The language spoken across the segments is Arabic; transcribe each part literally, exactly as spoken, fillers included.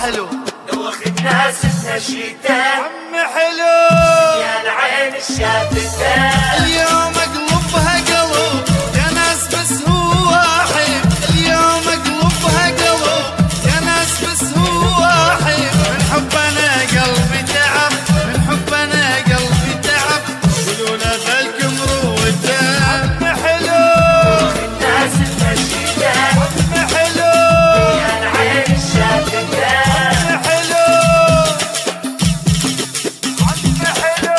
حلو دوخ الناس النشيدة عم حلو يا العين الشافتة اليوم اقلبها قلب يا ناس بس هو واحد اليوم اقلبها قلب يا ناس بس هو واحد من حبنا قلبي تعب من حبنا قلبي تعب قولوا له بالكم روته عم حلو دوخ الناس النشيدة عم حلو يا العين الشافتة عم حلو عم حلو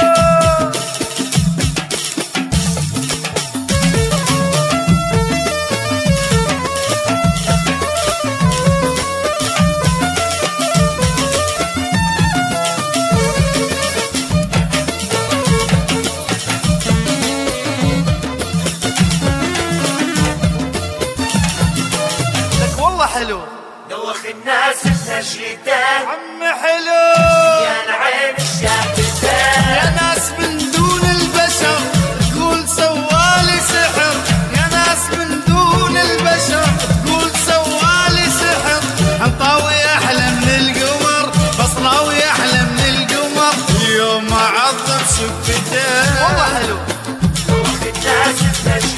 لك والله حلو دوخ الناس النشيدة عم حلو يا العين الشافتة يا ناس من دون البشر تقول سوالي سحر يا ناس من دون البشر تقول سوالي سحر حنطاوي احلى من القمر بصراوي احلى من القمر اليوم اعظم شفته والله حلو دوخ الناس النشيدة